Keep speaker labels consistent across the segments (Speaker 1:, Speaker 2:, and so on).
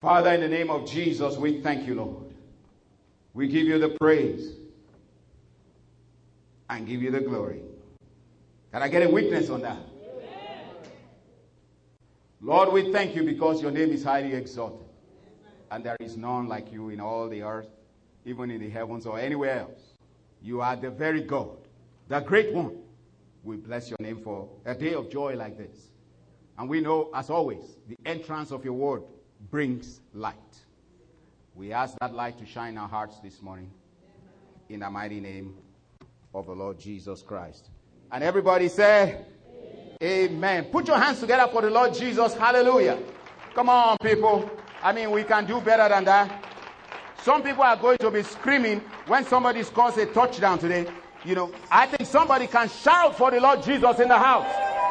Speaker 1: Father, in the name of Jesus, we thank you, Lord. We give you the praise and give you the glory. Can I get a witness on that? Amen. Lord, we thank you because your name is highly exalted. And there is none like you in all the earth, even in the heavens or anywhere else. You are the very God, the great one. We bless your name for a day of joy like this. And we know, as always, the entrance of your word brings light. We ask that light to shine in our hearts this morning. In the mighty name of the Lord Jesus Christ. And everybody say, Amen. Put your hands together for the Lord Jesus. Hallelujah. Come on, people. I mean, we can do better than that. Some people are going to be screaming when somebody scores a touchdown today. You know, I think somebody can shout for the Lord Jesus in the house.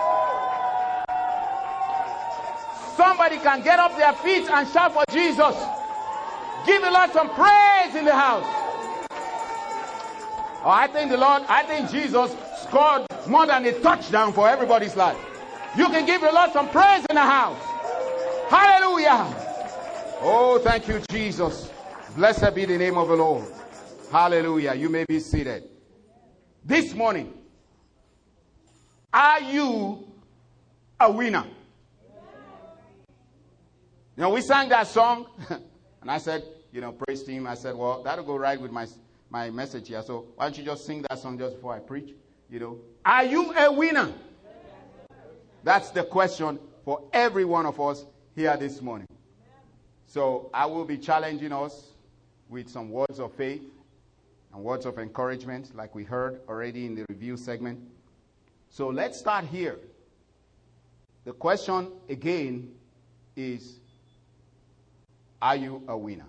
Speaker 1: Somebody can get up their feet and shout for Jesus. Give the Lord some praise in the house. Oh, I think Jesus scored more than a touchdown for everybody's life. You can give the Lord some praise in the house. Hallelujah. Oh, thank you, Jesus. Blessed be the name of the Lord. Hallelujah. You may be seated. This morning, are you a winner? You know, we sang that song, and I said, praise team. I said, well, that'll go right with my message here. So why don't you just sing that song just before I preach? Are you a winner? That's the question for every one of us here this morning. So I will be challenging us with some words of faith and words of encouragement, like we heard already in the review segment. So let's start here. The question again is, are you a winner?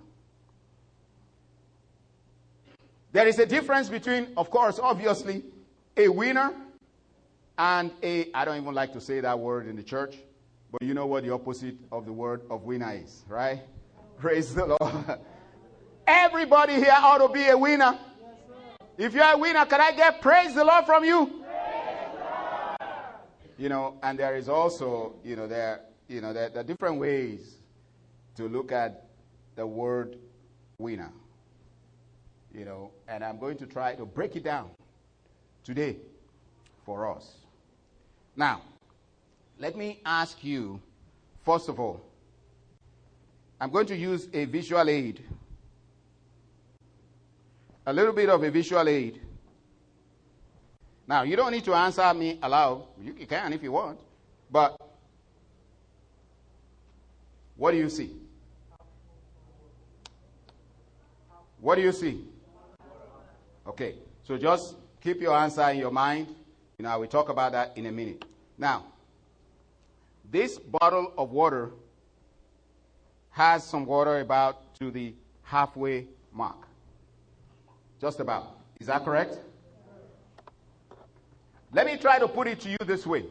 Speaker 1: There is a difference between, of course, obviously, a winner and I don't even like to say that word in the church, but you know what the opposite of the word of winner is, right? Praise the Lord. Everybody here ought to be a winner. If you're a winner, can I get praise the Lord from you? And there is also, there are different ways to look at the word winner. And I'm going to try to break it down today for us. Now, let me ask you, first of all, I'm going to use a visual aid. A little bit of a visual aid. Now, you don't need to answer me aloud. You can if you want. But what do you see? What do you see? Okay, so just keep your answer in your mind. We'll talk about that in a minute. Now, this bottle of water has some water about to the halfway mark. Just about. Is that correct? Let me try to put it to you this way.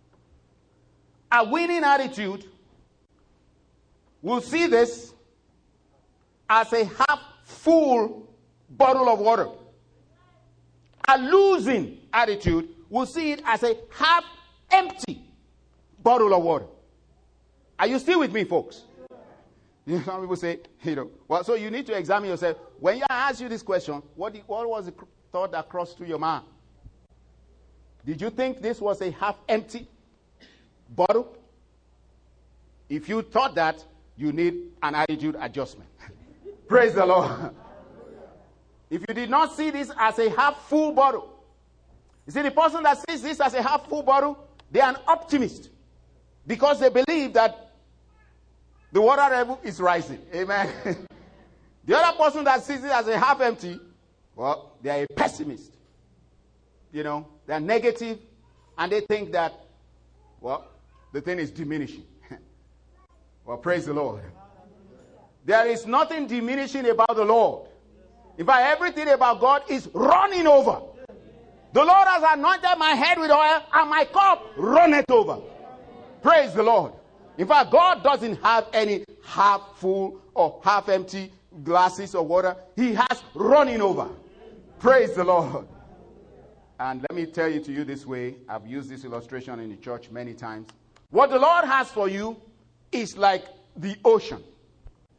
Speaker 1: A winning attitude will see this as a half full bottle of water. A losing attitude will see it as a half empty bottle of water. Are you still with me, folks? Some people say, well, so you need to examine yourself. When I ask you this question, what was the thought that crossed through your mind? Did you think this was a half empty bottle? If you thought that, you need an attitude adjustment. Praise the Lord. If you did not see this as a half full bottle, you see, the person that sees this as a half full bottle, they are an optimist because they believe that the water level is rising. Amen. The other person that sees it as a half empty, well, they are a pessimist. They're negative, and they think that, well, the thing is diminishing. Well, praise the Lord. There is nothing diminishing about the Lord. In fact, everything about God is running over. The Lord has anointed my head with oil, and my cup runneth over. Praise the Lord. In fact, God doesn't have any half full or half empty glasses of water. He has running over. Praise the Lord. And let me tell you to you this way. I've used this illustration in the church many times. What the Lord has for you is like the ocean.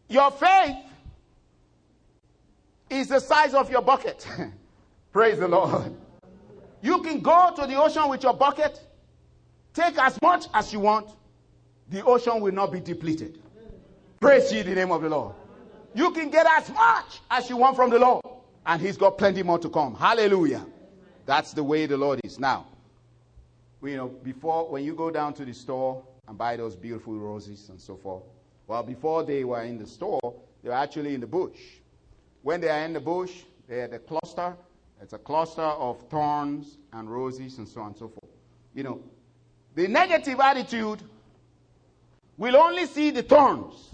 Speaker 1: Your faith is the size of your bucket. Praise the Lord. You can go to the ocean with your bucket, take as much as you want. The ocean will not be depleted. Praise ye the name of the Lord. You can get as much as you want from the Lord, and he's got plenty more to come. Hallelujah. That's the way the Lord is. Now, before, when you go down to the store and buy those beautiful roses and so forth, well, before they were in the store, they were actually in the bush. When they are in the bush, they are the cluster. It's a cluster of thorns and roses and so on and so forth. The negative attitude will only see the thorns.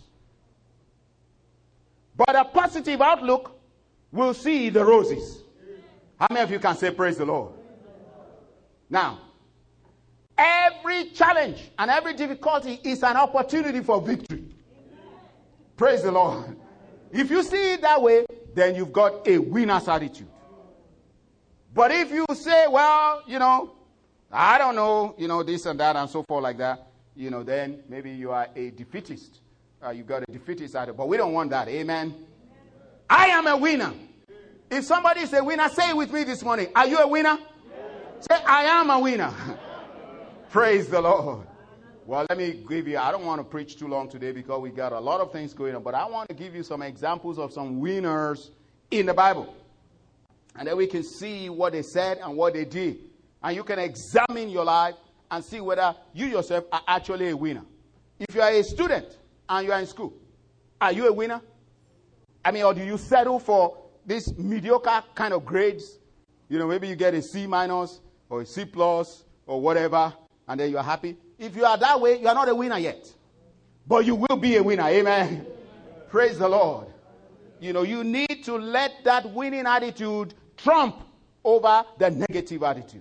Speaker 1: But a positive outlook will see the roses. How many of you can say praise the Lord? Now, every challenge and every difficulty is an opportunity for victory. Praise the Lord. If you see it that way, then you've got a winner's attitude. But if you say, well, I don't know, this and that and so forth like that, then maybe you are a defeatist. You've got a defeatist attitude. But we don't want that. Amen. I am a winner. If somebody is a winner, say it with me this morning. Are you a winner? Say, I am a winner. Praise the Lord. Well, let me give you, I don't want to preach too long today because we got a lot of things going on, but I want to give you some examples of some winners in the Bible. And then we can see what they said and what they did. And you can examine your life and see whether you yourself are actually a winner. If you are a student and you are in school, are you a winner? Or do you settle for this mediocre kind of grades? Maybe you get a C minus or a C plus or whatever, and then you are happy. If you are that way, you are not a winner yet. But you will be a winner. Amen. Praise the Lord. You need to let that winning attitude trump over the negative attitude.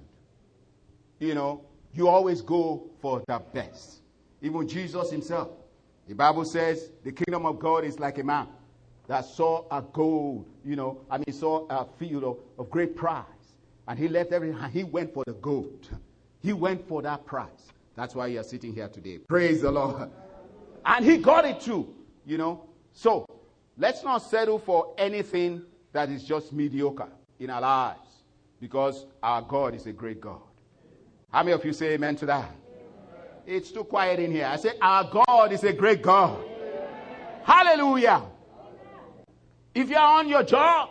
Speaker 1: You always go for the best. Even Jesus himself. The Bible says the kingdom of God is like a man that saw a gold, saw a field of great price. And he left everything and he went for the gold. He went for that prize. That's why you are sitting here today. Praise the Lord. And he got it too, So, let's not settle for anything that is just mediocre in our lives. Because our God is a great God. How many of you say amen to that? Amen. It's too quiet in here. I say our God is a great God. Amen. Hallelujah. Amen. If you're on your job,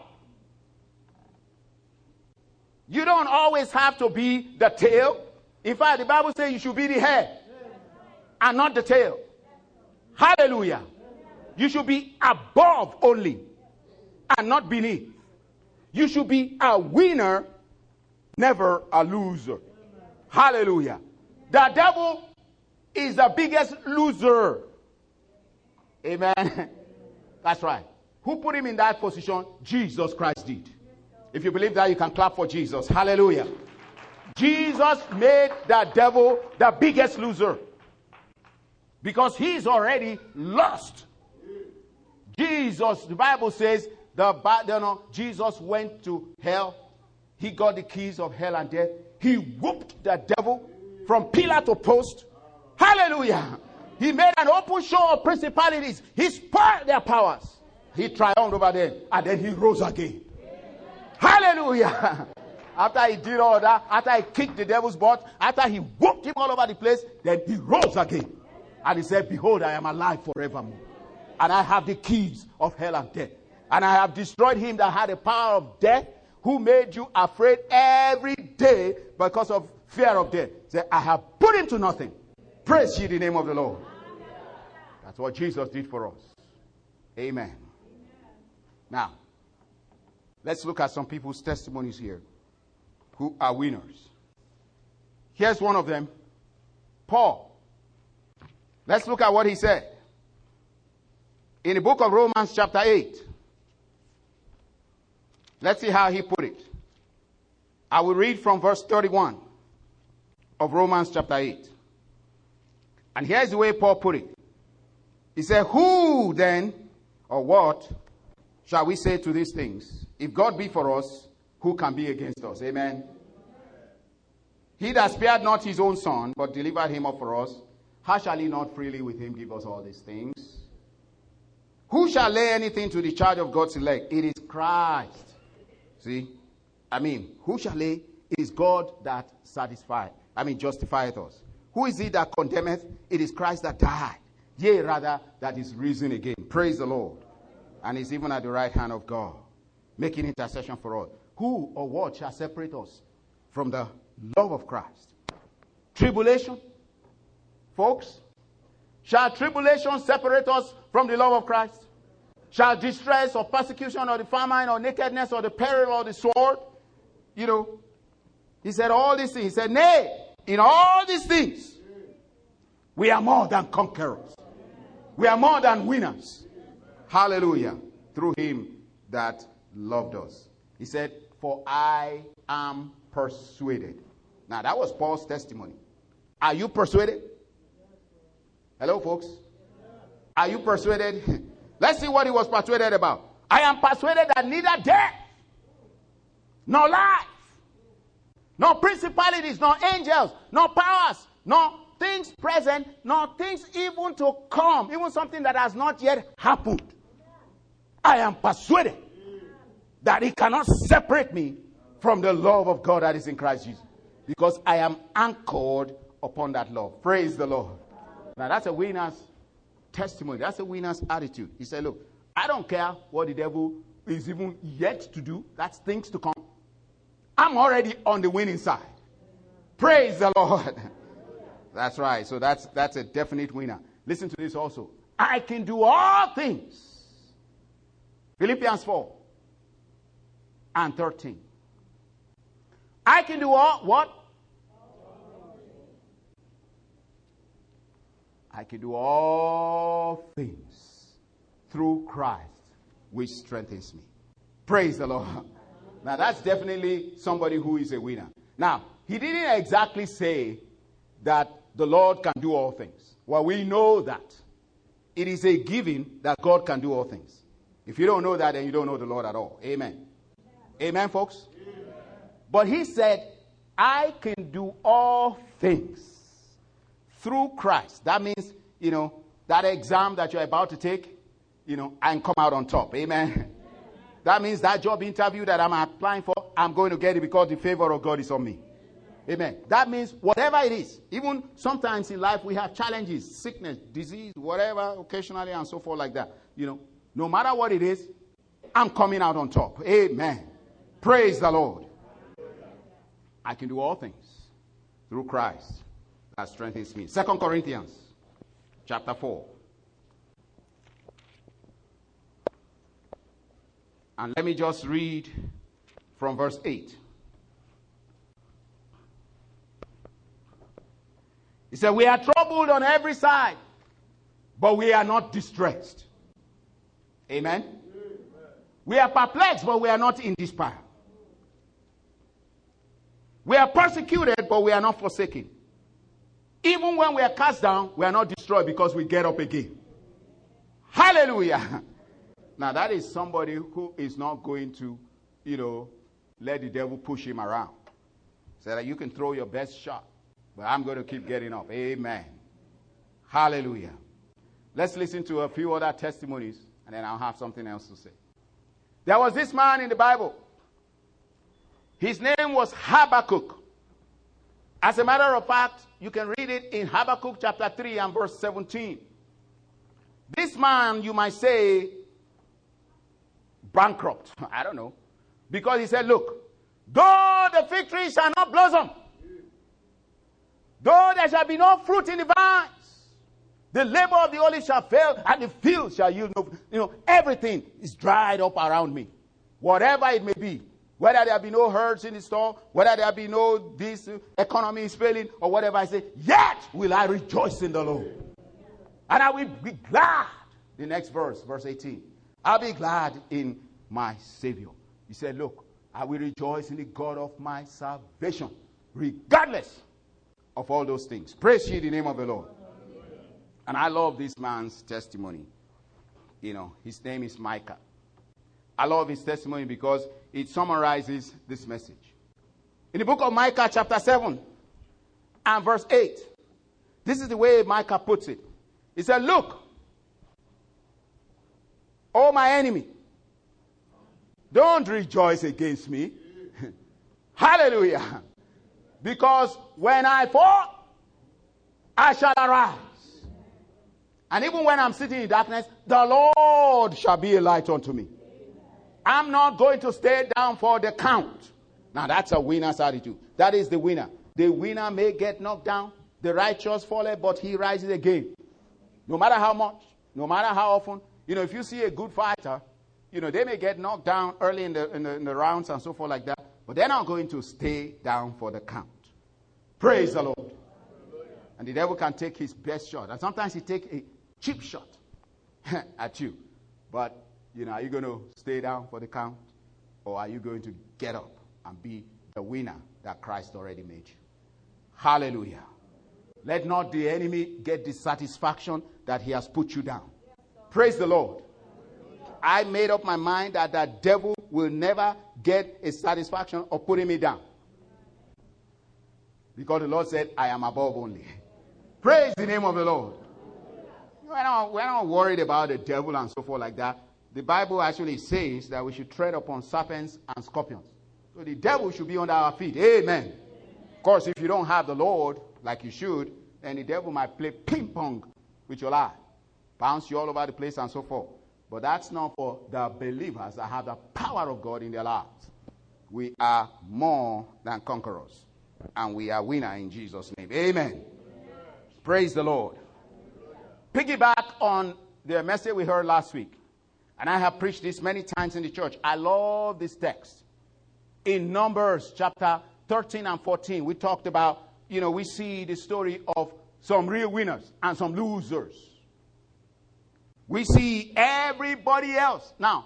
Speaker 1: you don't always have to be the tail. In fact, the Bible says you should be the head and not the tail. Hallelujah. You should be above only and not beneath. You should be a winner, never a loser. Hallelujah. The devil is the biggest loser. Amen. That's right. Who put him in that position? Jesus Christ did. If you believe that, you can clap for Jesus. Hallelujah. Jesus made the devil the biggest loser because he's already lost. Jesus, the Bible says, Jesus went to hell. He got the keys of hell and death. He whooped the devil from pillar to post. Hallelujah. He made an open show of principalities. He spoiled their powers. He triumphed over them. And then he rose again. Hallelujah. After he did all that, after he kicked the devil's butt, after he whooped him all over the place, then he rose again. And he said, behold, I am alive forevermore. And I have the keys of hell and death. And I have destroyed him that had the power of death, who made you afraid every day because of fear of death. Say, I have put him to nothing. Praise ye the name of the Lord. That's what Jesus did for us. Amen. Now, let's look at some people's testimonies here who are winners. Here's one of them, Paul. Let's look at what he said. In the book of Romans chapter 8. Let's see how he put it. I will read from verse 31 of Romans chapter 8. And here's the way Paul put it. He said, who then, or what, shall we say to these things? If God be for us, who can be against us? Amen. He that spared not his own son, but delivered him up for us, how shall he not freely with him give us all these things? Who shall lay anything to the charge of God's elect? It is Christ. See? Who shall lay? It is God that justifieth us. Who is it that condemneth? It is Christ that died. Yea, rather, that is risen again. Praise the Lord. And is even at the right hand of God, making intercession for us. Who or what shall separate us from the love of Christ? Tribulation? Folks? Shall tribulation separate us from the love of Christ? Shall distress or persecution or the famine or nakedness or the peril or the sword? He said all these things. He said, nay, in all these things, we are more than conquerors. We are more than winners. Hallelujah. Through him that loved us. He said, for I am persuaded. Now that was Paul's testimony. Are you persuaded? Hello, folks. Are you persuaded? Let's see what he was persuaded about. I am persuaded that neither death, nor life, nor principalities, nor angels, nor powers, nor things present, nor things even to come, even something that has not yet happened. I am persuaded that it cannot separate me from the love of God that is in Christ Jesus. Because I am anchored upon that love. Praise the Lord. Now that's a winner's testimony. That's a winner's attitude. He said, look, I don't care what the devil is even yet to do. That's things to come. I'm already on the winning side. Praise the Lord. That's right. So that's a definite winner. Listen to this also. I can do all things. Philippians 4 and 13. I can do all what? I can do all things through Christ, which strengthens me. Praise the Lord. Now, that's definitely somebody who is a winner. Now, he didn't exactly say that the Lord can do all things. Well, we know that. It is a given that God can do all things. If you don't know that, then you don't know the Lord at all. Amen. Amen, folks? Amen. But he said, I can do all things through Christ. That means, that exam that you're about to take, and come out on top. Amen. That means that job interview that I'm applying for, I'm going to get it because the favor of God is on me. Amen. That means whatever it is, even sometimes in life we have challenges, sickness, disease, whatever, occasionally and so forth like that. No matter what it is, I'm coming out on top. Amen. Praise the Lord. I can do all things through Christ that strengthens me. 2 Corinthians chapter 4. And let me just read from verse 8. He said, we are troubled on every side, but we are not distressed. Amen? Amen. We are perplexed, but we are not in despair. We are persecuted, but we are not forsaken. Even when we are cast down, we are not destroyed because we get up again. Hallelujah. Now that is somebody who is not going to, let the devil push him around. So that you can throw your best shot, but I'm going to keep getting up. Amen. Hallelujah. Let's listen to a few other testimonies, and then I'll have something else to say. There was this man in the Bible. His name was Habakkuk. As a matter of fact, you can read it in Habakkuk chapter 3 and verse 17. This man, you might say, bankrupt. I don't know. Because he said, look, though the fig tree shall not blossom, though there shall be no fruit in the vines, the labor of the olive shall fail, and the field shall yield no. Everything is dried up around me. Whatever it may be. Whether there be no herds in the store, whether there be no this economy is failing, or whatever, I say, yet will I rejoice in the Lord. And I will be glad. The next verse, verse 18. I'll be glad in my Savior. He said, look, I will rejoice in the God of my salvation, regardless of all those things. Praise ye the name of the Lord. And I love this man's testimony. His name is Micah. I love his testimony because it summarizes this message. In the book of Micah chapter 7 and verse 8, this is the way Micah puts it. He said, look, O my enemy, don't rejoice against me. Hallelujah. Because when I fall, I shall arise. And even when I'm sitting in darkness, the Lord shall be a light unto me. I'm not going to stay down for the count. Now that's a winner's attitude. That is the winner. The winner may get knocked down. The righteous falleth, but he rises again. No matter how much, no matter how often. If you see a good fighter, they may get knocked down early in the rounds and so forth like that. But they're not going to stay down for the count. Praise the Lord. And the devil can take his best shot. And sometimes he take a cheap shot at you. But, are you going to stay down for the count? Or are you going to get up and be the winner that Christ already made you? Hallelujah. Let not the enemy get the satisfaction that he has put you down. Praise the Lord. I made up my mind that the devil will never get a satisfaction of putting me down. Because the Lord said, I am above only. Praise the name of the Lord. We're not worried about the devil and so forth like that. The Bible actually says that we should tread upon serpents and scorpions. So the devil should be under our feet. Amen. Of course, if you don't have the Lord like you should, then the devil might play ping pong with your life. Bounce you all over the place and so forth. But that's not for the believers that have the power of God in their lives. We are more than conquerors. And we are winner in Jesus' name. Amen. Praise the Lord. Piggyback on the message we heard last week. And I have preached this many times in the church. I love this text. In Numbers chapter 13 and 14, we talked about, we see the story of some real winners and some losers. We see everybody else. Now,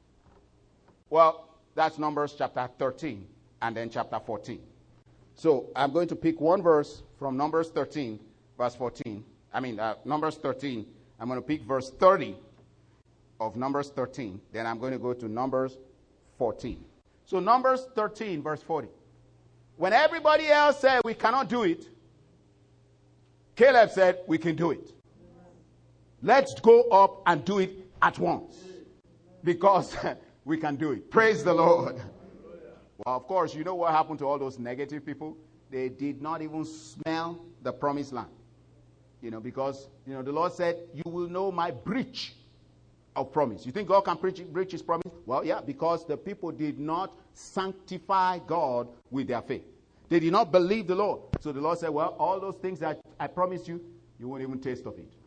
Speaker 1: that's Numbers chapter 13 and then chapter 14. So I'm going to pick one verse from Numbers 13, verse 14. Numbers 13. I'm going to pick verse 30 of Numbers 13. Then I'm going to go to Numbers 14. So Numbers 13, verse 40. When everybody else said we cannot do it, Caleb said we can do it. Let's go up and do it at once. Because we can do it. Praise the Lord. Well, of course, you know what happened to all those negative people? They did not even smell the promised land. Because, the Lord said, you will know my breach of promise. You think God can breach his promise? Well, yeah, because the people did not sanctify God with their faith. They did not believe the Lord. So the Lord said, well, all those things that I promised you, you won't even taste of it.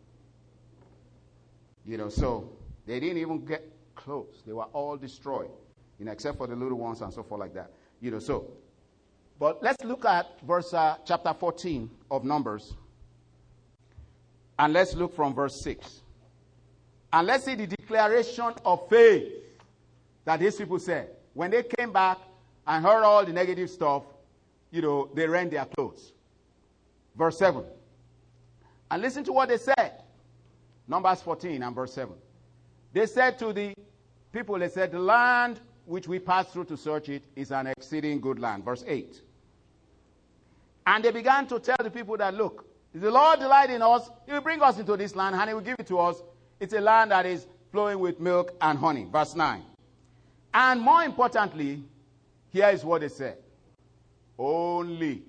Speaker 1: So they didn't even get close. They were all destroyed, except for the little ones and so forth like that. But let's look at chapter 14 of Numbers. And let's look from verse 6. And let's see the declaration of faith that these people said. When they came back and heard all the negative stuff, they rent their clothes. Verse 7. And listen to what they said. Numbers 14 and verse 7. They said to the people, the land which we passed through to search it is an exceeding good land. Verse 8. And they began to tell the people that, look, if the Lord delight in us, he will bring us into this land and he will give it to us. It's a land that is flowing with milk and honey. Verse 9. And more importantly, here is what they said. Only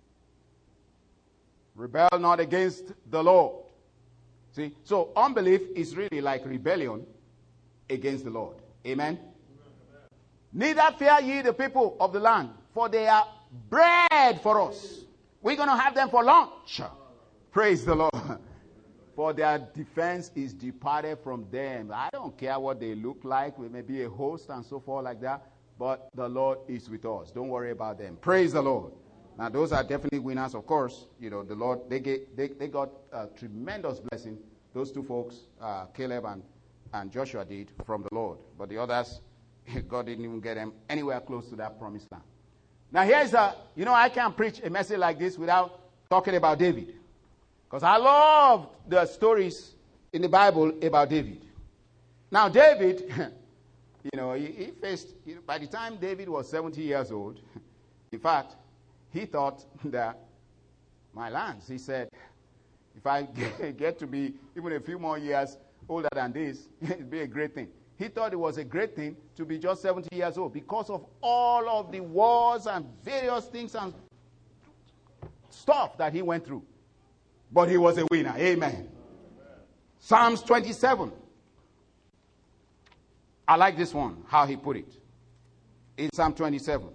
Speaker 1: rebel not against the Lord. See, so unbelief is really like rebellion against the Lord. Amen? Neither fear ye the people of the land, for they are bread for us. We're going to have them for lunch. Praise the Lord. For their defense is departed from them. I don't care what they look like. We may be a host and so forth like that. But the Lord is with us. Don't worry about them. Praise the Lord. Now, those are definitely winners, of course. The Lord, they got a tremendous blessing. Those two folks, Caleb and Joshua did from the Lord. But the others, God didn't even get them anywhere close to that promised land. Now, here's I can't preach a message like this without talking about David. Because I love the stories in the Bible about David. Now, David, he faced, by the time David was 70 years old, in fact, he thought that my lands, he said, if I get to be even a few more years, older than this, it'd be a great thing. He thought it was a great thing to be just 70 years old because of all of the wars and various things and stuff that he went through. But he was a winner. Amen. Psalms 27. I like this one, how he put it. In Psalm 27.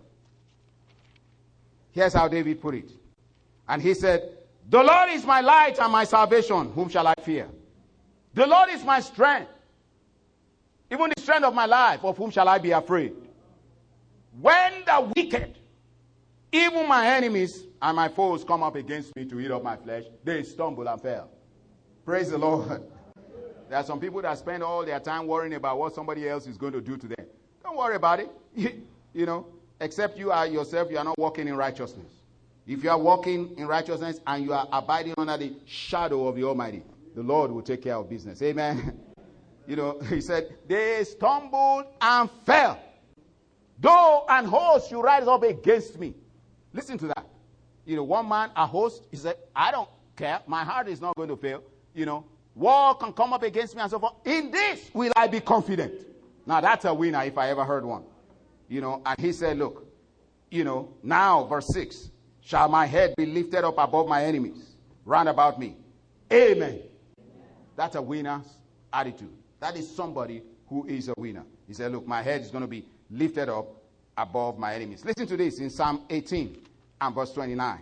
Speaker 1: Here's how David put it. And he said, the Lord is my light and my salvation. Whom shall I fear? The Lord is my strength. Even the strength of my life. Of whom shall I be afraid? When the wicked, even my enemies and my foes, come up against me to eat up my flesh, they stumble and fell. Praise the Lord. There are some people that spend all their time worrying about what somebody else is going to do to them. Don't worry about it. You know, except you are yourself, you are not walking in righteousness. If you are walking in righteousness and you are abiding under the shadow of the Almighty, the Lord will take care of business. Amen. You know, he said, they stumbled and fell. Though an host should rise up against me. Listen to that. You know, one man, a host, he said, I don't care. My heart is not going to fail. You know, war can come up against me and so forth. In this will I be confident. Now, that's a winner if I ever heard one. You know, and he said, look, you know, now, verse 6, shall my head be lifted up above my enemies round about me. Amen. That's a winner's attitude. That is somebody who is a winner. He said, look, my head is going to be lifted up above my enemies. Listen to this in Psalm 18 and verse 29.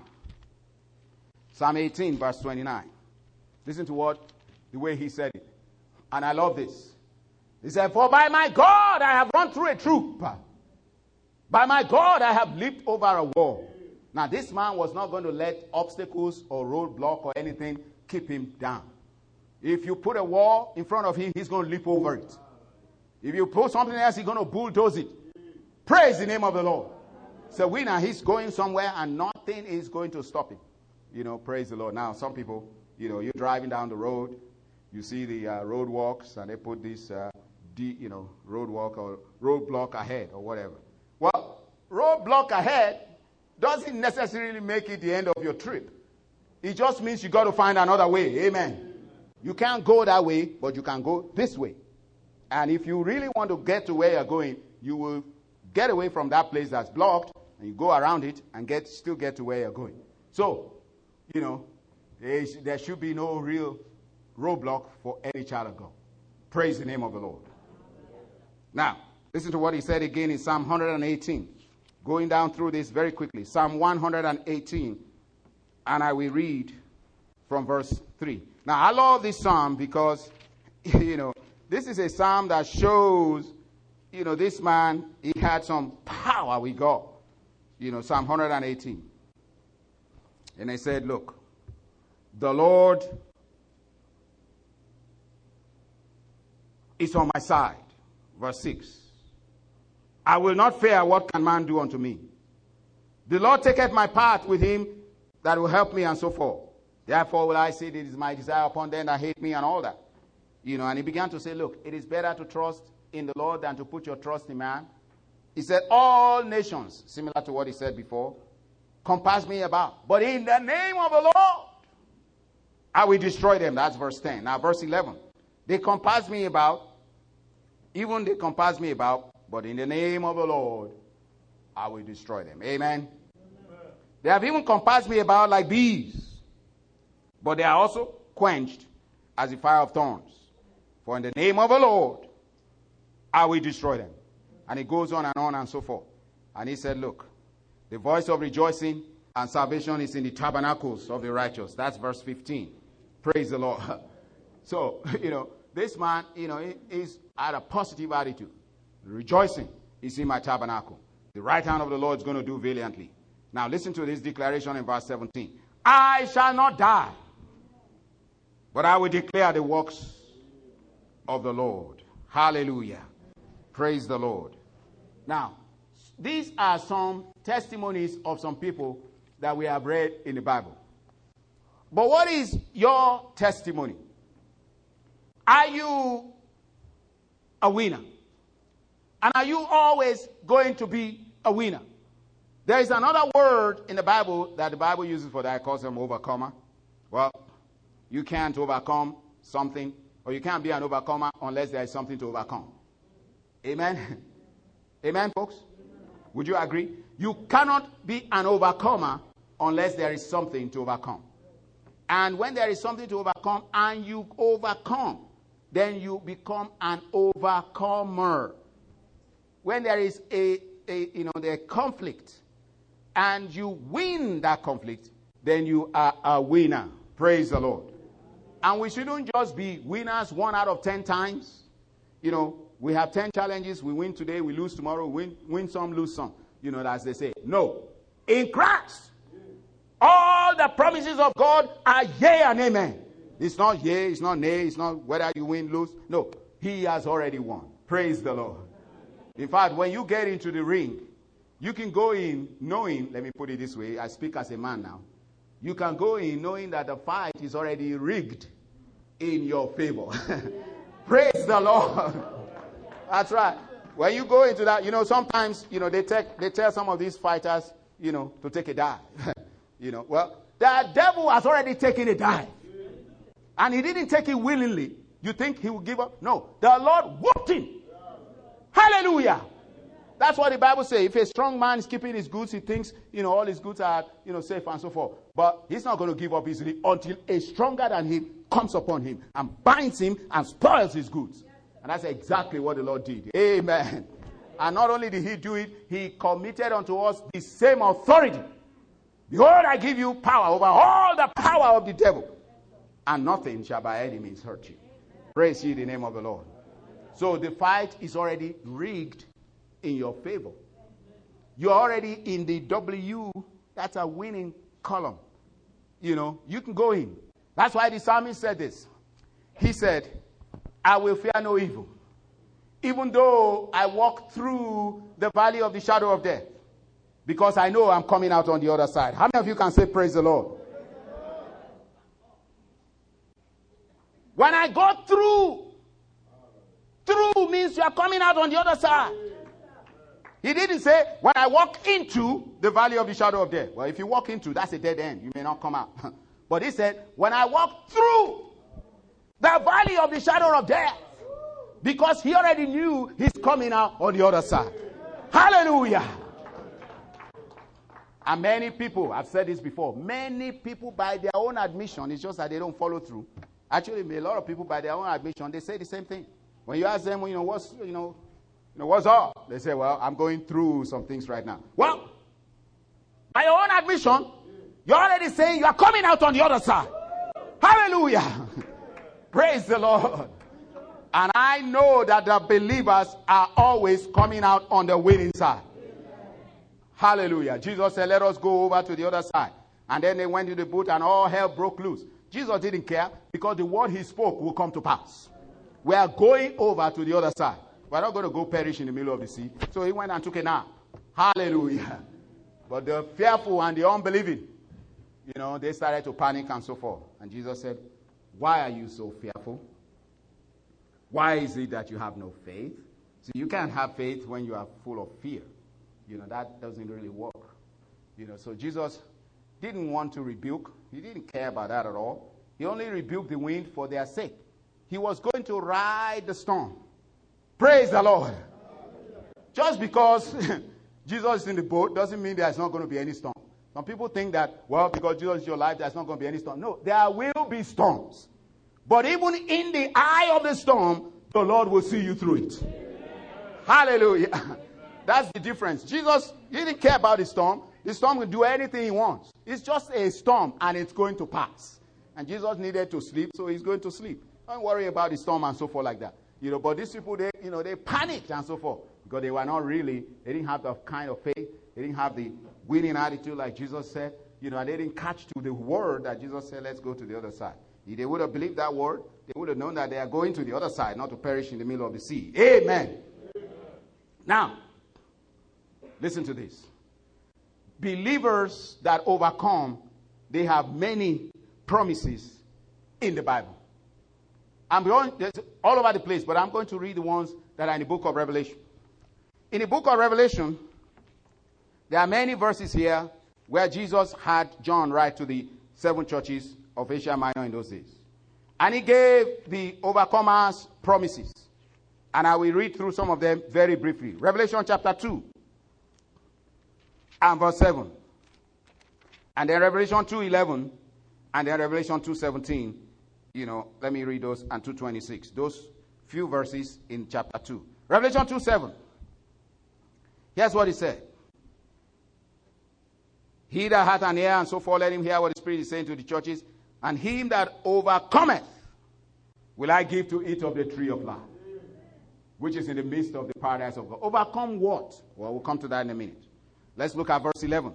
Speaker 1: Psalm 18 verse 29. Listen to the way he said it. And I love this. He said, for by my God I have run through a troop. By my God I have leaped over a wall. Now this man was not going to let obstacles or roadblock or anything keep him down. If you put a wall in front of him, he's going to leap over it. If you put something else, he's going to bulldoze it. Praise the name of the Lord. So winner, he's going somewhere and nothing is going to stop him. You know, praise the Lord. Now, some people, you know, you're driving down the road, you see the roadworks, and they put this, roadwalk or roadblock ahead or whatever. Well, roadblock ahead doesn't necessarily make it the end of your trip. It just means you got to find another way. Amen. You can't go that way, but you can go this way. And if you really want to get to where you're going, you will get away from that place that's blocked, and you go around it and still get to where you're going. So, you know, there should be no real roadblock for any child of God. Praise the name of the Lord. Now, listen to what he said again in Psalm 118. Going down through this very quickly. Psalm 118, and I will read from verse 3. Now, I love this psalm because, you know, this is a psalm that shows, you know, this man, he had some power with God. You know, Psalm 118. And he said, look, the Lord is on my side. Verse 6. I will not fear, what can man do unto me? The Lord taketh my part with him that will help me, and so forth. Therefore will I say, it is my desire upon them that hate me, and all that. You know, and he began to say, look, it is better to trust in the Lord than to put your trust in man. He said, all nations, similar to what he said before, compass me about. But in the name of the Lord, I will destroy them. That's verse 10. Now, verse 11. They compass me about, even they compass me about, but in the name of the Lord, I will destroy them. Amen. They have even compassed me about like bees, but they are also quenched as the fire of thorns. For in the name of the Lord, I will destroy them. And it goes on and so forth. And he said, look, the voice of rejoicing and salvation is in the tabernacles of the righteous. That's verse 15. Praise the Lord. So, you know, this man, you know, is at a positive attitude. Rejoicing is in my tabernacle. The right hand of the Lord is going to do valiantly. Now listen to this declaration in verse 17. I shall not die, but I will declare the works of the Lord. Hallelujah. Praise the Lord. Now, these are some testimonies of some people that we have read in the Bible. But what is your testimony? Are you a winner? And are you always going to be a winner? There is another word in the Bible that the Bible uses for that. It calls them overcomer. Well, you can't overcome something Or you can't be an overcomer unless there is something to overcome. Amen? Amen, folks? Would you agree? You cannot be an overcomer unless there is something to overcome. And when there is something to overcome and you overcome, then you become an overcomer. When there is a conflict and you win that conflict, then you are a winner. Praise the Lord. And we shouldn't just be winners 1 out of 10 times. We have 10 challenges. We win today, we lose tomorrow. Win some, lose some. As they say. No. In Christ, all the promises of God are yea and amen. It's not yea, it's not nay, it's not whether you win, lose. No. He has already won. Praise the Lord. In fact, when you get into the ring, you can go in knowing, let me put it this way, I speak as a man now. You can go in knowing that the fight is already rigged in your favor. Praise the Lord. That's right. When you go into that, sometimes, they tell some of these fighters, to take a dive. Well, the devil has already taken a dive. And he didn't take it willingly. You think he will give up? No. The Lord whooped him. Hallelujah. That's what the Bible says. If a strong man is keeping his goods, he thinks, all his goods are, safe and so forth. But he's not going to give up easily until a stronger than him comes upon him and binds him and spoils his goods. And that's exactly what the Lord did. Amen. And not only did he do it, he committed unto us the same authority. Behold, I give you power over all the power of the devil. And nothing shall by any means hurt you. Praise ye the name of the Lord. So the fight is already rigged in your favor. You're already in the W. That's a winning column. You can go in. That's why the psalmist said this. He said, I will fear no evil, even though I walk through the valley of the shadow of death, because I know I'm coming out on the other side. How many of you can say praise the Lord? When I go through means you are coming out on the other side. He didn't say, when I walk into the valley of the shadow of death. Well, if you walk into, that's a dead end. You may not come out. But he said, when I walk through the valley of the shadow of death, because he already knew he's coming out on the other side. Hallelujah. And many people, I've said this before, many people by their own admission, it's just that they don't follow through. Actually, a lot of people by their own admission, they say the same thing. When you ask them, what's up? They say, well, I'm going through some things right now. Well, by your own admission, you're already saying you are coming out on the other side. Hallelujah. Praise the Lord. And I know that the believers are always coming out on the winning side. Hallelujah. Jesus said, let us go over to the other side. And then they went to the boat and all hell broke loose. Jesus didn't care because the word he spoke will come to pass. We are going over to the other side. We're not going to go perish in the middle of the sea. So he went and took a nap. Hallelujah. But the fearful and the unbelieving, they started to panic and so forth. And Jesus said, why are you so fearful? Why is it that you have no faith? See, you can't have faith when you are full of fear. That doesn't really work. So Jesus didn't want to rebuke. He didn't care about that at all. He only rebuked the wind for their sake. He was going to ride the storm. Praise the Lord. Just because Jesus is in the boat doesn't mean there's not going to be any storm. Some people think that, well, because Jesus is your life, there's not going to be any storm. No, there will be storms. But even in the eye of the storm, the Lord will see you through it. Hallelujah. That's the difference. Jesus, he didn't care about the storm. The storm will do anything he wants. It's just a storm and it's going to pass. And Jesus needed to sleep, so he's going to sleep. Don't worry about the storm and so forth like that. But these people, they panicked and so forth because they were not really, they didn't have the kind of faith. They didn't have the winning attitude like Jesus said. And they didn't catch to the word that Jesus said, let's go to the other side. If they would have believed that word, they would have known that they are going to the other side, not to perish in the middle of the sea. Amen. Now, listen to this. Believers that overcome, they have many promises in the Bible. I'm going all over the place, but I'm going to read the ones that are in the book of Revelation. In the book of Revelation, there are many verses here where Jesus had John write to the 7 churches of Asia Minor in those days. And he gave the overcomers promises. And I will read through some of them very briefly. Revelation chapter 2 and verse 7. And then Revelation 2:11. And then Revelation 2:17. Let me read those, and 2:26. Those few verses in chapter 2. Revelation 2:7. Here's what he said. He that hath an ear and so forth, let him hear what the Spirit is saying to the churches. And him that overcometh will I give to eat of the tree of life, which is in the midst of the paradise of God. Overcome what? Well, we'll come to that in a minute. Let's look at verse 11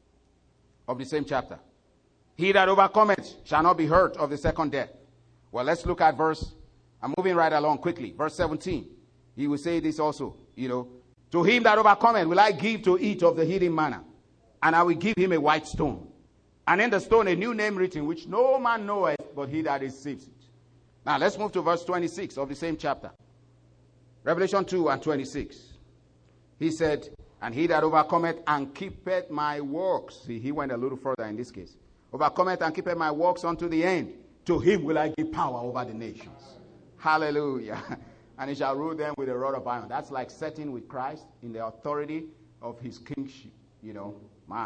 Speaker 1: of the same chapter. He that overcometh shall not be hurt of the second death. Well, let's look at I'm moving right along quickly. Verse 17. He will say this also, to him that overcometh will I give to eat of the hidden manna, and I will give him a white stone. And in the stone a new name written, which no man knoweth but he that receives it. Now let's move to verse 26 of the same chapter. Revelation 2 and 26. He said, and he that overcometh and keepeth my works. See, he went a little further in this case. Overcometh and keepeth my works unto the end. To him will I give power over the nations. Hallelujah. And he shall rule them with a rod of iron. That's like sitting with Christ in the authority of his kingship. My.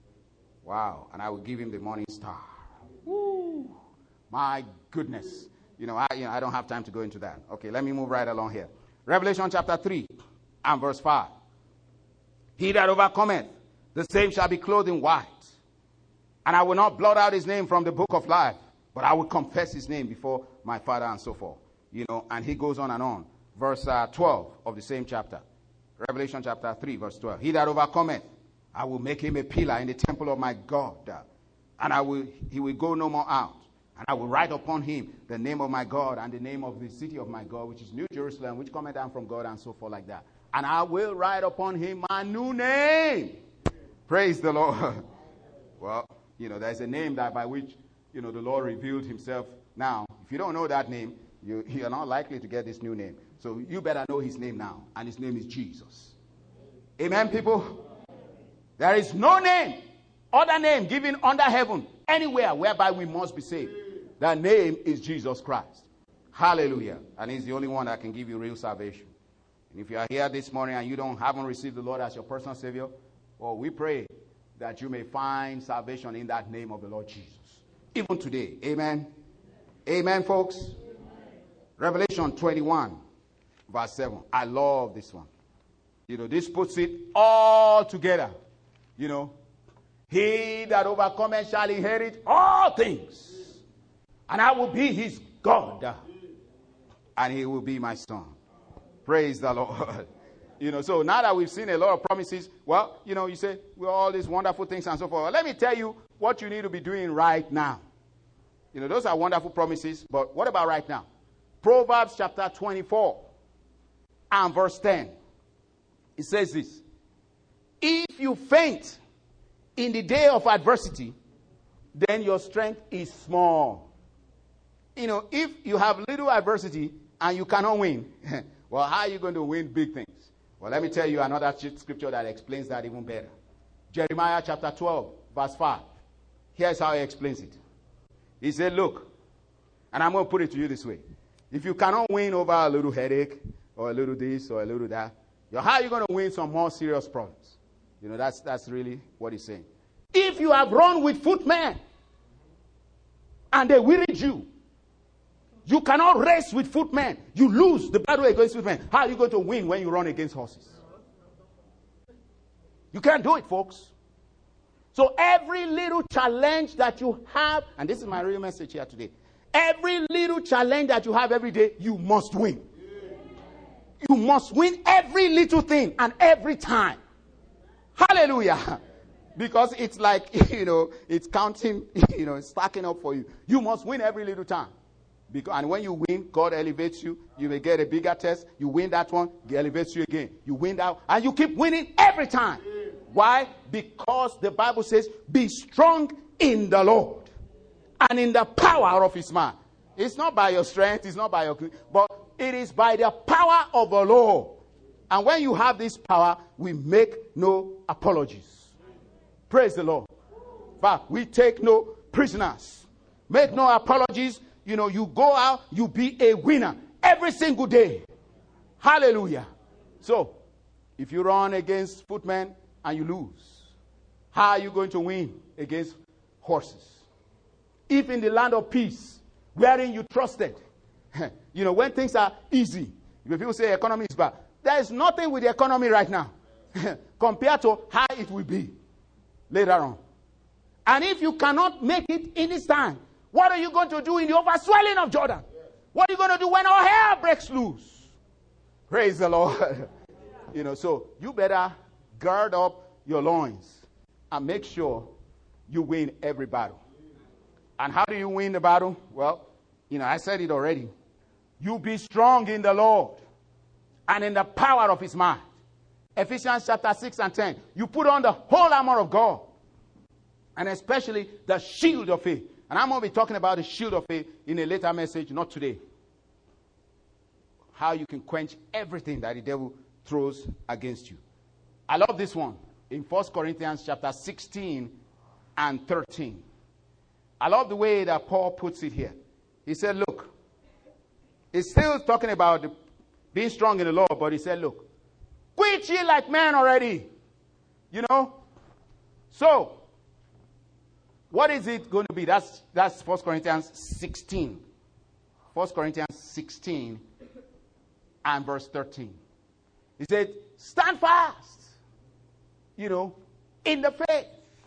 Speaker 1: Wow. And I will give him the morning star. Woo. My goodness. I don't have time to go into that. Okay, let me move right along here. Revelation chapter 3 and verse 5. He that overcometh, the same shall be clothed in white. And I will not blot out his name from the book of life, but I will confess his name before my Father, and so forth. And he goes on and on. Verse 12 of the same chapter. Revelation chapter 3 verse 12. He that overcometh, I will make him a pillar in the temple of my God. And he will go no more out. And I will write upon him the name of my God and the name of the city of my God, which is New Jerusalem, which cometh down from God, and so forth like that. And I will write upon him my new name. Praise the Lord. Well, there's a name that by which, the Lord revealed himself. Now, if you don't know that name, you're not likely to get this new name. So you better know his name now. And his name is Jesus. Amen, people? There is no name, other name given under heaven, anywhere whereby we must be saved. That name is Jesus Christ. Hallelujah. And he's the only one that can give you real salvation. And if you are here this morning and you haven't received the Lord as your personal Savior, well, we pray that you may find salvation in that name of the Lord Jesus. Even today. Amen. Amen, folks. Amen. Revelation 21, verse 7. I love this one. This puts it all together. He that overcometh shall inherit all things. And I will be his God. And he will be my son. Praise the Lord. So now that we've seen a lot of promises, well, you say, well, all these wonderful things and so forth. Well, let me tell you what you need to be doing right now. Those are wonderful promises, but what about right now? Proverbs chapter 24 and verse 10. It says this. If you faint in the day of adversity, then your strength is small. If you have little adversity and you cannot win, well, how are you going to win big things? Well, let me tell you another scripture that explains that even better. Jeremiah chapter 12, verse 5. Here's how he explains it. He said, look, and I'm going to put it to you this way. If you cannot win over a little headache or a little this or a little that, how are you going to win some more serious problems? That's really what he's saying. If you have run with footmen and they wearied you, you cannot race with footmen. You lose the battle against footmen. How are you going to win when you run against horses? You can't do it, folks. So every little challenge that you have, and this is my real message here today, every little challenge that you have every day, you must win. You must win every little thing and every time. Hallelujah. Because it's like, it's counting, it's stacking up for you. You must win every little time. And when you win, God elevates you. You may get a bigger test. You win that one, He elevates you again. You win that, and you keep winning every time. Why? Because the Bible says, be strong in the Lord and in the power of his might. It's not by your strength, it's not by your, but it is by the power of the Lord. And when you have this power, we make no apologies. Praise the Lord. But we take no prisoners. Make no apologies. you go out, you be a winner every single day. Hallelujah. So, if you run against footmen and you lose, how are you going to win against horses? If in the land of peace, wherein you trusted, when things are easy, if people say economy is bad, there is nothing with the economy right now compared to how it will be later on. And if you cannot make it in this time, what are you going to do in the overswelling of Jordan? What are you going to do when all hell breaks loose? Praise the Lord. So you better gird up your loins and make sure you win every battle. And how do you win the battle? Well, I said it already. You be strong in the Lord and in the power of his might. Ephesians chapter 6 and 10. You put on the whole armor of God, and especially the shield of faith. And I'm going to be talking about the shield of faith in a later message, not today. How you can quench everything that the devil throws against you. I love this one in 1 Corinthians chapter 16 and 13. I love the way that Paul puts it here. He said, look, he's still talking about being strong in the Lord, but he said, look, quit ye like men already. So, what is it going to be? That's 1 Corinthians 16. 1 Corinthians 16 and verse 13. He said, stand fast, in the faith.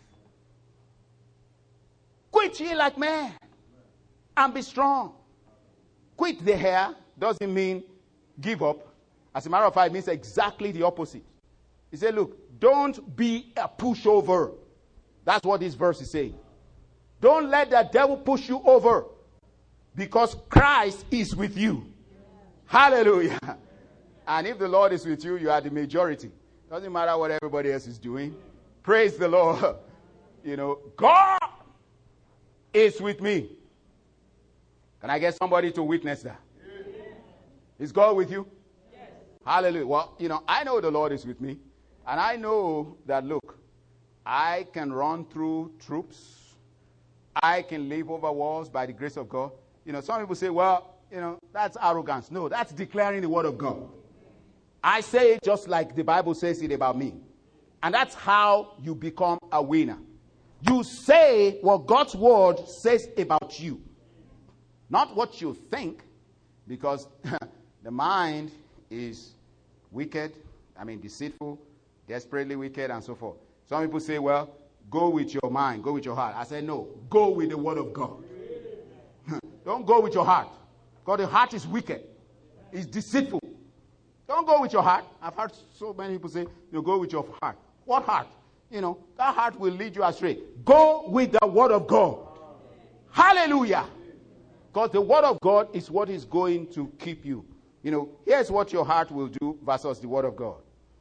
Speaker 1: Quit ye like men and be strong. Quit the hair doesn't mean give up. As a matter of fact, it means exactly the opposite. He said, look, don't be a pushover. That's what this verse is saying. Don't let the devil push you over, because Christ is with you. Hallelujah. And if the Lord is with you, you are the majority. Doesn't matter what everybody else is doing. Praise the Lord. God is with me. Can I get somebody to witness that? Is God with you? Yes. Hallelujah. Well, I know the Lord is with me. And I know that, look, I can run through troops. I can leap over walls by the grace of God. Some people say, well, that's arrogance. No, that's declaring the word of God. I say it just like the Bible says it about me. And that's how you become a winner. You say what God's word says about you. Not what you think, because the mind is wicked, deceitful, desperately wicked, and so forth. Some people say, well, go with your mind, go with your heart. I say, no, go with the word of God. Don't go with your heart, because the heart is wicked. It's deceitful. Don't go with your heart. I've heard so many people say, go with your heart. What heart? That heart will lead you astray. Go with the word of God. Hallelujah. Because the word of God is what is going to keep you. Here's what your heart will do versus the word of God.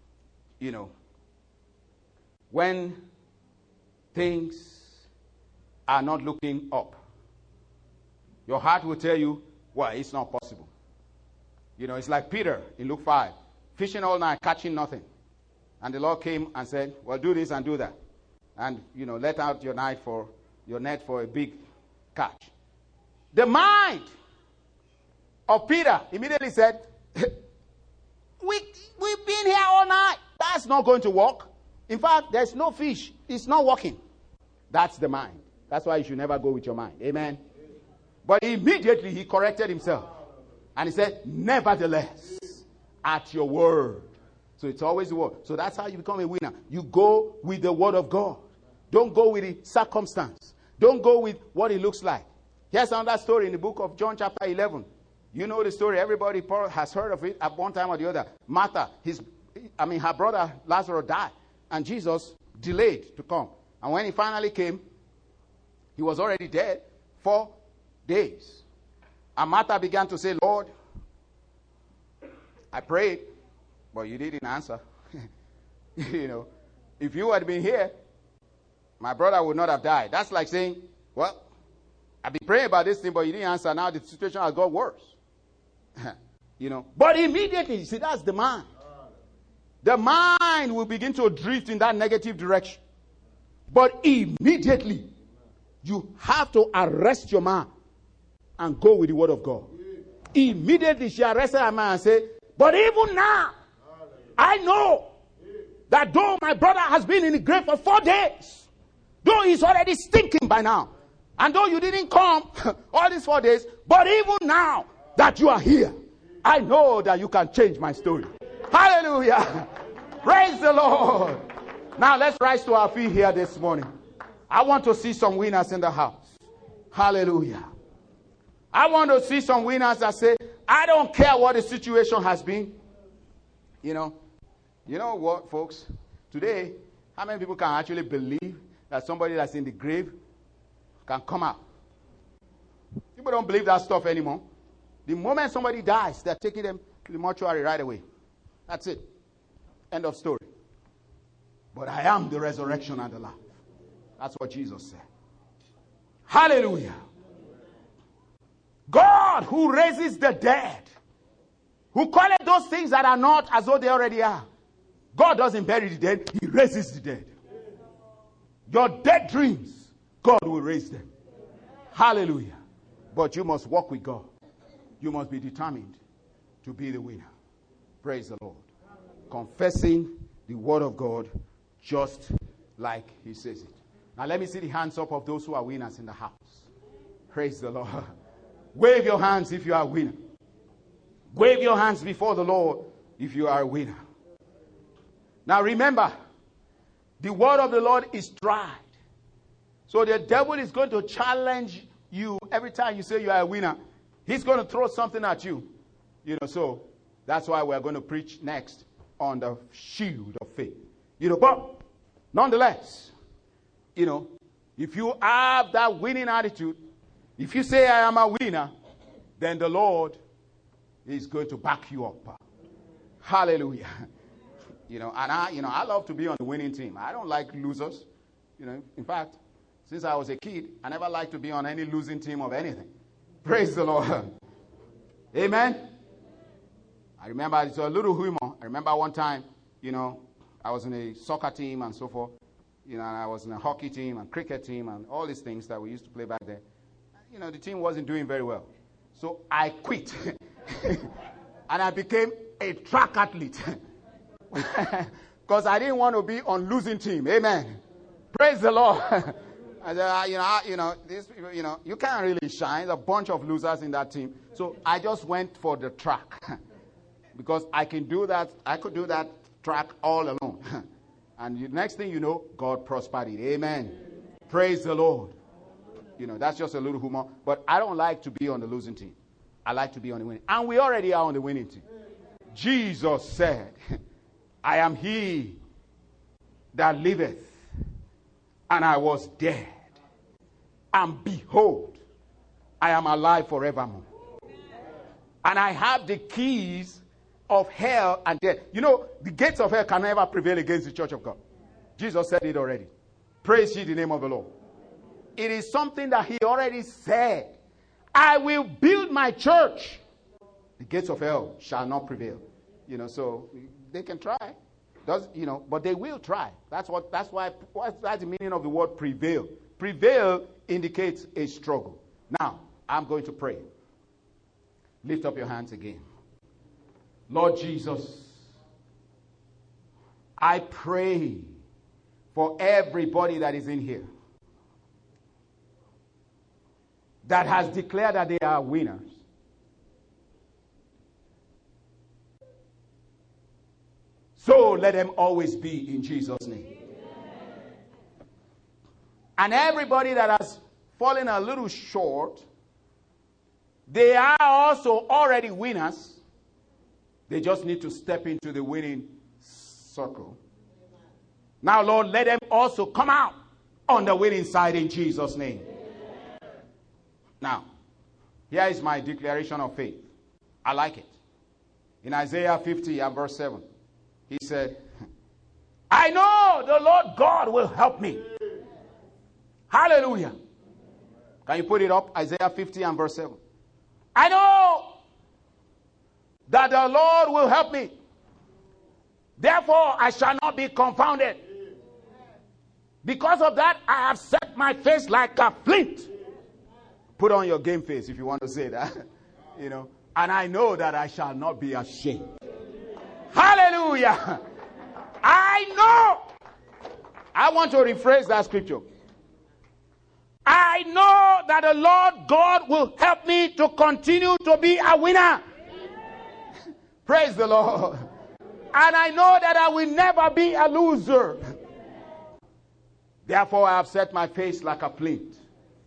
Speaker 1: When things are not looking up, your heart will tell you, well, it's not possible. It's like Peter in Luke 5, fishing all night, catching nothing. And the Lord came and said, well, do this and do that. And, let out your net for a big catch. The mind of Peter immediately said, we've been here all night. That's not going to work. In fact, there's no fish. It's not working. That's the mind. That's why you should never go with your mind. Amen. But immediately he corrected himself. And he said, nevertheless, at your word. So it's always the word. So that's how you become a winner. You go with the word of God. Don't go with the circumstance. Don't go with what it looks like. Here's another story in the book of John chapter 11. You know the story. Everybody has heard of it at one time or the other. Martha, her brother Lazarus died. And Jesus delayed to come. And when he finally came, he was already dead 4 days. And Martha began to say, Lord, I prayed, but you didn't answer. If you had been here, my brother would not have died. That's like saying, well, I've been praying about this thing, but you didn't answer. Now the situation has got worse. But immediately, you see, that's the mind. The mind will begin to drift in that negative direction. But immediately, you have to arrest your mind and go with the word of God. Immediately she arrested her man and said, but even now, I know that though my brother has been in the grave for 4 days, though he's already stinking by now, and though you didn't come all these 4 days, but even now that you are here, I know that you can change my story. Hallelujah. Praise the Lord. Now let's rise to our feet here this morning. I want to see some winners in the house. Hallelujah. I want to see some winners that say, I don't care what the situation has been. You know what, folks? Today, how many people can actually believe that somebody that's in the grave can come out? People don't believe that stuff anymore. The moment somebody dies, they're taking them to the mortuary right away. That's it. End of story. But I am the resurrection and the life. That's what Jesus said. Hallelujah. God who raises the dead, who call it those things that are not as though they already are. God doesn't bury the dead, he raises the dead. Your dead dreams, God will raise them. Hallelujah. But you must walk with God. You must be determined to be the winner. Praise the Lord. Confessing the word of God just like he says it. Now let me see the hands up of those who are winners in the house. Praise the Lord. Wave your hands if you are a winner. Wave your hands before the Lord if you are a winner. Now remember, the word of the Lord is tried. So the devil is going to challenge you every time you say you are a winner. He's going to throw something at you. So that's why we're going to preach next on the shield of faith. But nonetheless, if you have that winning attitude, if you say I am a winner, then the Lord is going to back you up. Hallelujah. And I love to be on the winning team. I don't like losers. In fact, since I was a kid, I never liked to be on any losing team of anything. Praise the Lord. Amen. I remember, it's a little humor. I remember one time, I was in a soccer team and so forth. And I was in a hockey team and cricket team and all these things that we used to play back there. The team wasn't doing very well. So I quit. And I became a track athlete. Because I didn't want to be on losing team. Amen. Praise the Lord. These people, you can't really shine. There's a bunch of losers in that team. So I just went for the track. Because I can do that. I could do that track all alone. And the next thing you know, God prospered it. Amen. Praise the Lord. That's just a little humor. But I don't like to be on the losing team. I like to be on the winning. And we already are on the winning team. Jesus said, I am he that liveth, and I was dead. And behold, I am alive forevermore. And I have the keys of hell and death. The gates of hell can never prevail against the church of God. Jesus said it already. Praise ye the name of the Lord. It is something that he already said. I will build my church. The gates of hell shall not prevail. So they can try. But they will try. That's the meaning of the word prevail. Prevail indicates a struggle. Now, I'm going to pray. Lift up your hands again. Lord Jesus, I pray for everybody that is in here that has declared that they are winners. So let them always be in Jesus' name. And everybody that has fallen a little short, they are also already winners. They just need to step into the winning circle. Now, Lord, let them also come out on the winning side in Jesus' name. Now, here is my declaration of faith. I like it. In Isaiah 50 and verse 7, he said, I know the Lord God will help me. Hallelujah. Can you put it up? Isaiah 50 and verse 7. I know that the Lord will help me. Therefore, I shall not be confounded. Because of that, I have set my face like a flint. Put on your game face if you want to say that. You know. And I know that I shall not be ashamed. Hallelujah. I know. I want to rephrase that scripture. I know that the Lord God will help me to continue to be a winner. Praise the Lord. And I know that I will never be a loser. Therefore, I have set my face like a flint.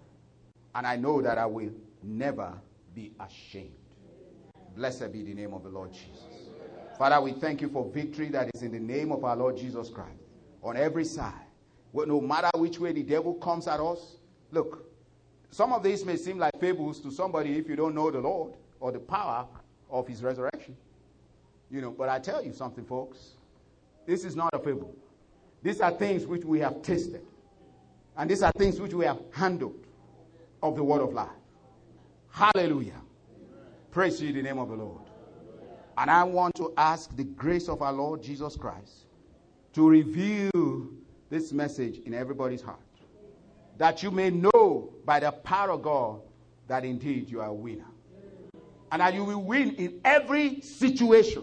Speaker 1: And I know that I will never be ashamed. Blessed be the name of the Lord Jesus. Father, we thank you for victory that is in the name of our Lord Jesus Christ. On every side. No matter which way the devil comes at us. Look, some of these may seem like fables to somebody if you don't know the Lord or the power of his resurrection. You know, but I tell you something, folks. This is not a fable. These are things which we have tasted. And these are things which we have handled of the word of life. Hallelujah. Praise ye the name of the Lord. And I want to ask the grace of our Lord Jesus Christ to reveal this message in everybody's heart. That you may know by the power of God that indeed you are a winner. And that you will win in every situation.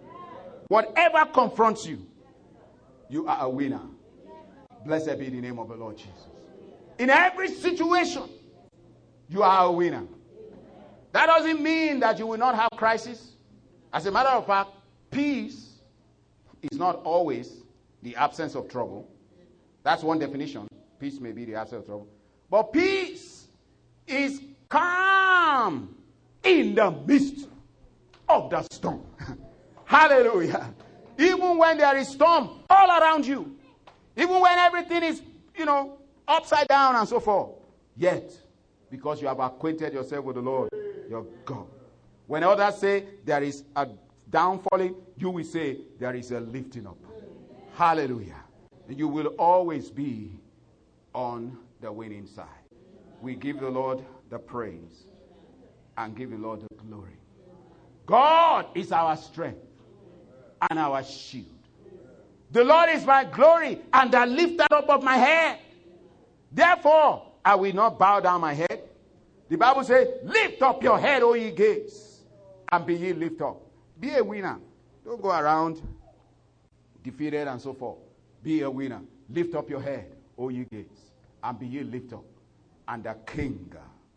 Speaker 1: Whatever confronts you, you are a winner. Blessed be the name of the Lord Jesus. In every situation, you are a winner. That doesn't mean that you will not have crisis. As a matter of fact, peace is not always the absence of trouble. That's one definition. Peace may be the absence of trouble. But peace is calm in the midst of the storm. Hallelujah. Even when there is storm all around you. Even when everything is, upside down and so forth. Yet, because you have acquainted yourself with the Lord, your God. When others say there is a downfalling, you will say there is a lifting up. Hallelujah. You will always be on the winning side. We give the Lord the praise and give the Lord the glory. God is our strength and our shield. The Lord is my glory and the lifter up of my head. Therefore, I will not bow down my head. The Bible says, lift up your head, O ye gates, and be ye lift up. Be a winner. Don't go around defeated and so forth. Be a winner. Lift up your head, O ye gates, and be ye lift up. And the King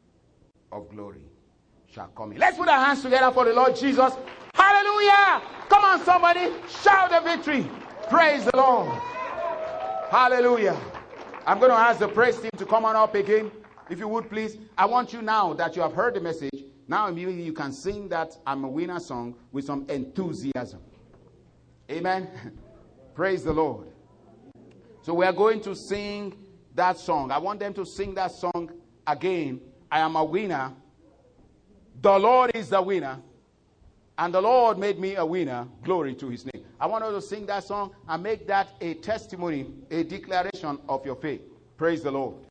Speaker 1: of glory shall come in. Let's put our hands together for the Lord Jesus. Hallelujah! Come on, somebody. Shout the victory. Praise the Lord. Hallelujah. I'm going to ask the praise team to come on up again. If you would, please. I want you now that you have heard the message. Now immediately you can sing that I'm a winner song with some enthusiasm. Amen. Praise the Lord. So we are going to sing that song. I want them to sing that song again. I am a winner. The Lord is the winner. And the Lord made me a winner. Glory to his name. I want you to sing that song and make that a testimony, a declaration of your faith. Praise the Lord.